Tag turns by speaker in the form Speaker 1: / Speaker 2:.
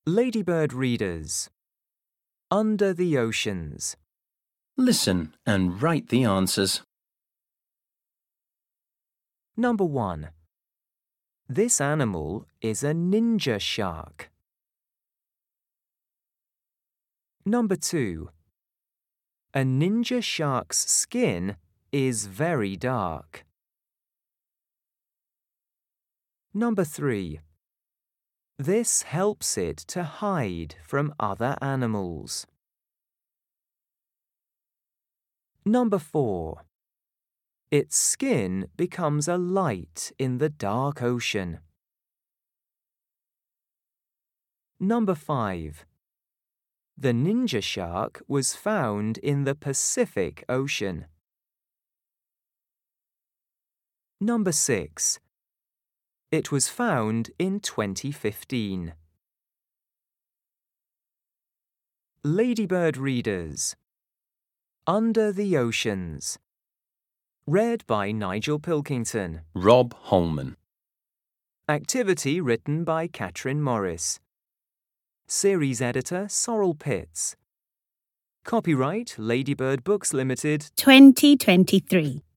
Speaker 1: Ladybird readers. Under the oceans.
Speaker 2: Listen and write the answers.
Speaker 1: Number 1. This animal is a ninja shark. Number 2. A ninja shark's skin is very dark. Number 3. This helps it to hide from other animals. Number 4. Its skin becomes a light in the dark ocean. Number 5. The ninja shark was found in the Pacific Ocean. Number 6. It was found in 2015. Ladybird readers. Under the Oceans. Read by Nigel Pilkington.
Speaker 2: Rob Holman.
Speaker 1: Activity written by Catherine Morris. Series editor Sorrel Pitts. Copyright Ladybird Books Limited
Speaker 3: 2023.